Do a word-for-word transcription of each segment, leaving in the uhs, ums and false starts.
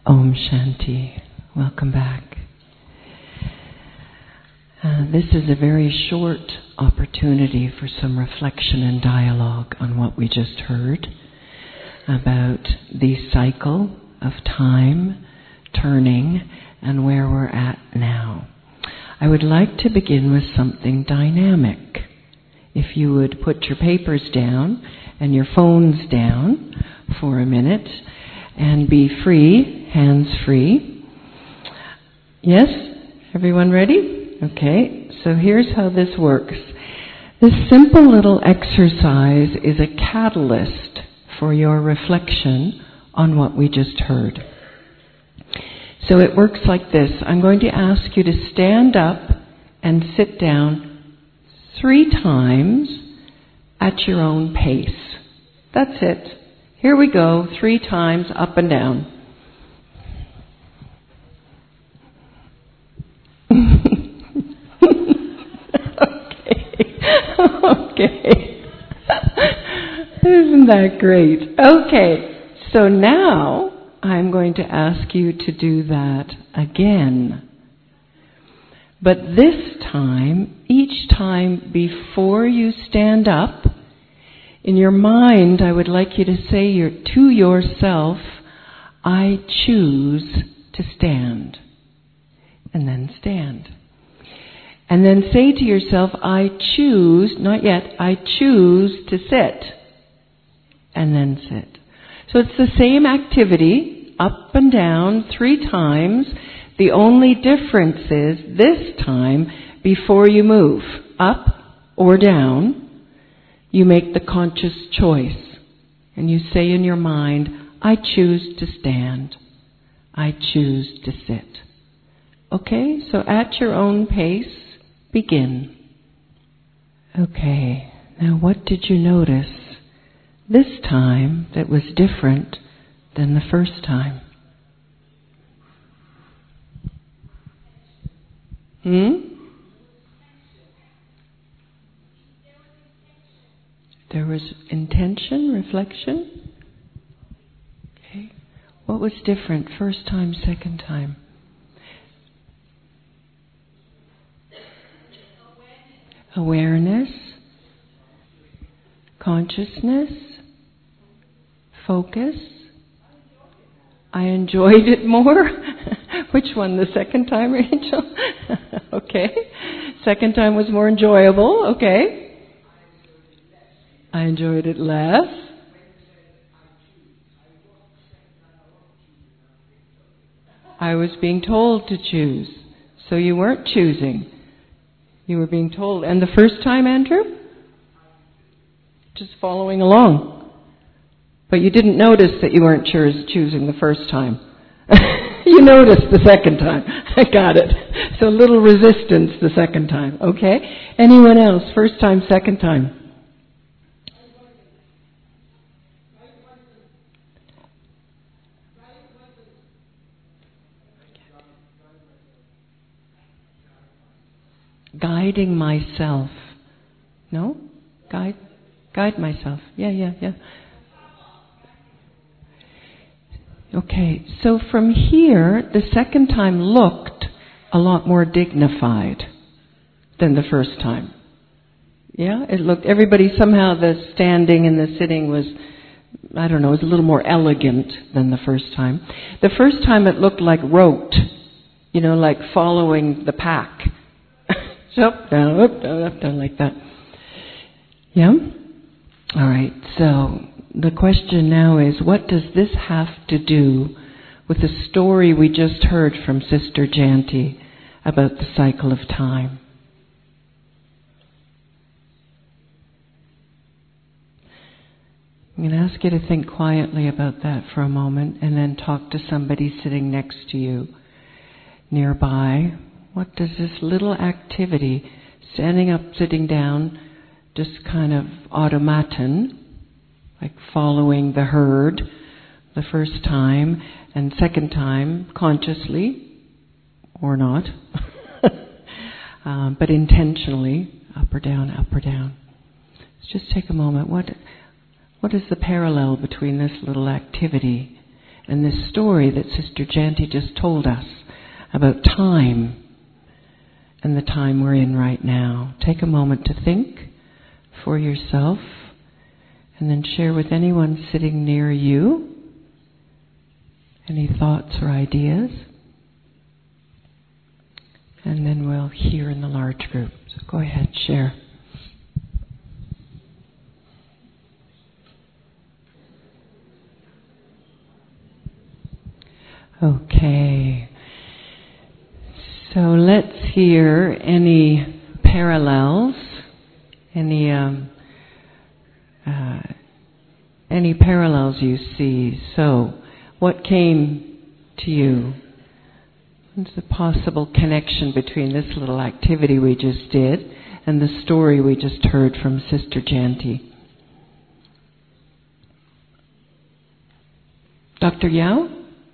Om Shanti. Welcome back. Uh, this is a very short opportunity for some reflection and dialogue on what we just heard about the cycle of time turning and where we're at now. I would like to begin with something dynamic. If you would put your papers down and your phones down for a minute and be free, hands free. Yes? Everyone ready? Okay, so here's how this works. This simple little exercise is a catalyst for your reflection on what we just heard. So it works like this. I'm going to ask you to stand up and sit down three times at your own pace. That's it. Here we go, three times up and down. okay. Okay. Isn't that great? Okay. So now I'm going to ask you to do that again. But this time, each time before you stand up, in your mind, I would like you to say your, to yourself, I choose to stand. And then stand. And then say to yourself, I choose, not yet, I choose to sit. And then sit. So it's the same activity, up and down, three times. The only difference is, this time, before you move, up or down, you make the conscious choice. And you say in your mind, I choose to stand. I choose to sit. Okay, so at your own pace, begin. Okay, now what did you notice this time that was different than the first time? Hmm? There was intention, reflection. Okay. What was different first time, second time? Awareness. Consciousness. Focus. I enjoyed it more. Which one? The second time, Rachel? Okay. Second time was more enjoyable. Okay. I enjoyed it less. I was being told to choose. So you weren't choosing. You were being told. And the first time, Andrew? Just following along. But you didn't notice that you weren't choosing the first time. You noticed the second time. I got it. So a little resistance the second time. Okay? Anyone else? First time, second time? Guiding myself. No? Guide guide myself. Yeah, yeah, yeah. Okay, so from here, the second time looked a lot more dignified than the first time. Yeah, it looked, everybody, somehow the standing and the sitting was, I don't know, it was a little more elegant than the first time. The first time it looked like rote, you know, like following the pack. Up, down, up, down, up, down, like that. Yeah? All right, so the question now is, what does this have to do with the story we just heard from Sister Janti about the cycle of time? I'm going to ask you to think quietly about that for a moment and then talk to somebody sitting next to you nearby. What does this little activity, standing up, sitting down, just kind of automaton, like following the herd the first time, and second time consciously, or not, um, but intentionally, up or down, up or down. Let's just take a moment. What, what is the parallel between this little activity and this story that Sister Janti just told us about time and the time we're in right now. Take a moment to think for yourself and then share with anyone sitting near you any thoughts or ideas. And then we'll hear in the large group. So go ahead, share. Okay. So let's hear any parallels, any um, uh, any parallels you see. So, what came to you? What's the possible connection between this little activity we just did and the story we just heard from Sister Janti? Doctor Yao?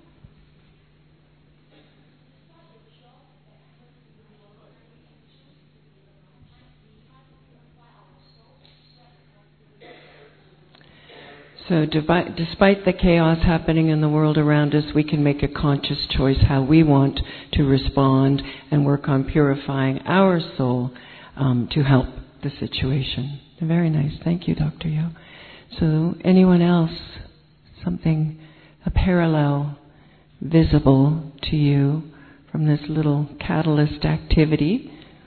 So despite the chaos happening in the world around us, we can make a conscious choice how we want to respond and work on purifying our soul um, to help the situation. Very nice. Thank you, Doctor Yao. So anyone else, something, a parallel visible to you from this little catalyst activity?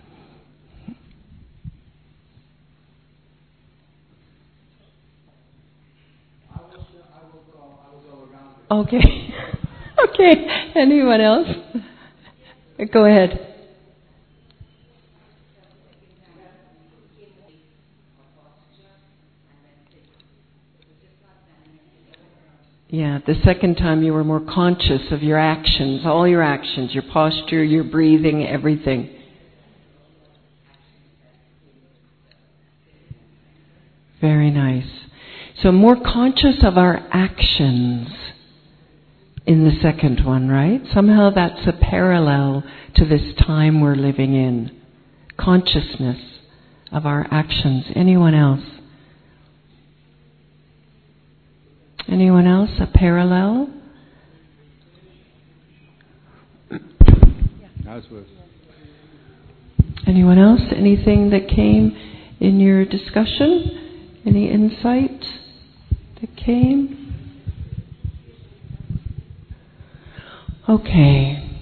Okay. Okay. Anyone else? Go ahead. Yeah, the second time you were more conscious of your actions, all your actions, your posture, your breathing, everything. Very nice. So more conscious of our actions in the second one, right? Somehow that's a parallel to this time we're living in. Consciousness of our actions. Anyone else? Anyone else? A parallel? Anyone else? Anything that came in your discussion? Any insight that came? Okay,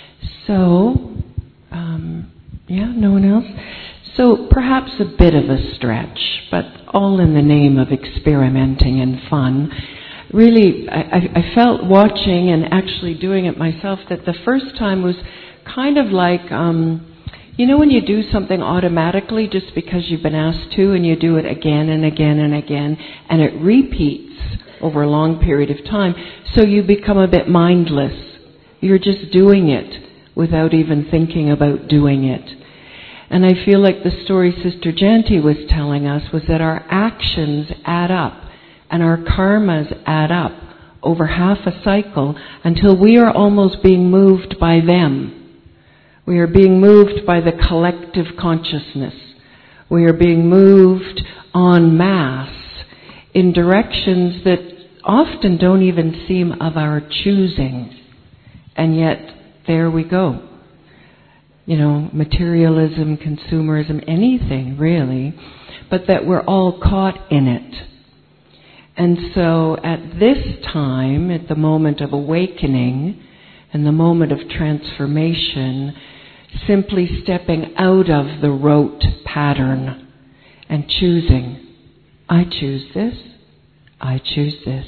so, um, yeah, no one else? So perhaps a bit of a stretch, but all in the name of experimenting and fun. Really, I, I felt watching and actually doing it myself that the first time was kind of like, um, you know when you do something automatically just because you've been asked to, and you do it again and again and again, and it repeats over a long period of time, so you become a bit mindless. You're just doing it without even thinking about doing it. And I feel like the story Sister Janti was telling us was that our actions add up and our karmas add up over half a cycle until we are almost being moved by them. We are being moved by the collective consciousness. We are being moved en masse in directions that often don't even seem of our choosing. And yet, there we go. You know, materialism, consumerism, anything really, but that we're all caught in it. And so at this time, at the moment of awakening and the moment of transformation, simply stepping out of the rote pattern and choosing, I choose this, I choose this,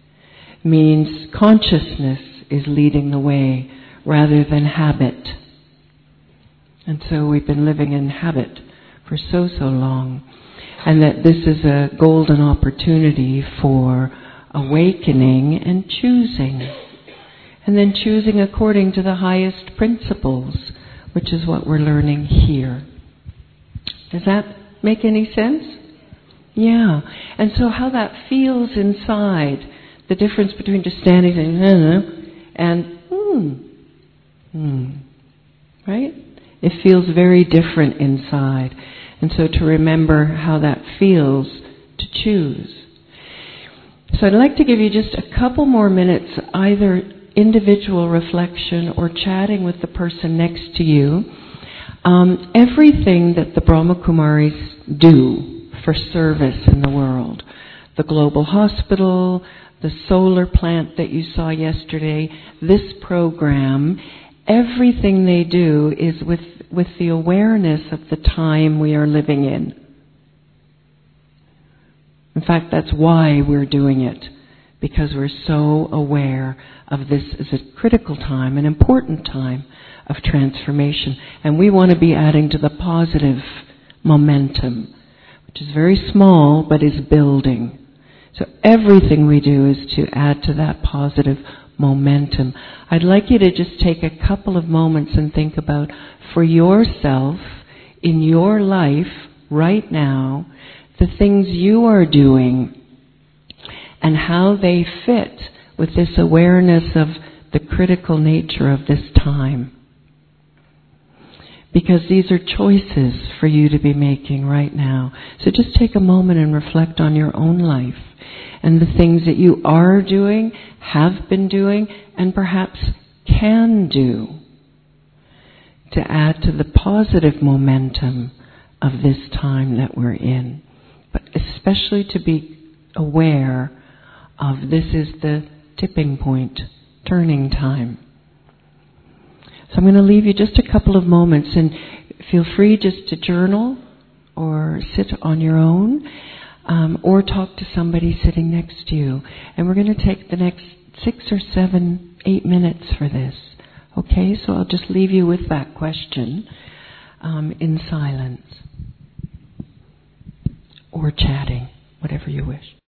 means consciousness is leading the way rather than habit. And so we've been living in habit for so, so long. And that this is a golden opportunity for awakening and choosing. And then choosing according to the highest principles, which is what we're learning here. Does that make any sense? Yeah. And so how that feels inside, the difference between just standing and and hmm, hmm, right? It feels very different inside. And so to remember how that feels to choose. So I'd like to give you just a couple more minutes, either individual reflection or chatting with the person next to you. Um, everything that the Brahma Kumaris do for service in the world, the global hospital, the solar plant that you saw yesterday, this program, everything they do is with, with the awareness of the time we are living in. In fact, that's why we're doing it, because we're so aware of this as a critical time, an important time of transformation. And we want to be adding to the positive momentum, which is very small but is building. So everything we do is to add to that positive momentum. I'd like you to just take a couple of moments and think about, for yourself, in your life, right now, the things you are doing and how they fit with this awareness of the critical nature of this time. Because these are choices for you to be making right now. So just take a moment and reflect on your own life and the things that you are doing, have been doing, and perhaps can do to add to the positive momentum of this time that we're in. But especially to be aware of this is the tipping point, turning time. So I'm going to leave you just a couple of moments, and feel free just to journal or sit on your own, um, or talk to somebody sitting next to you. And we're going to take the next six or seven, eight minutes for this. Okay, so I'll just leave you with that question um, in silence. Or chatting, whatever you wish.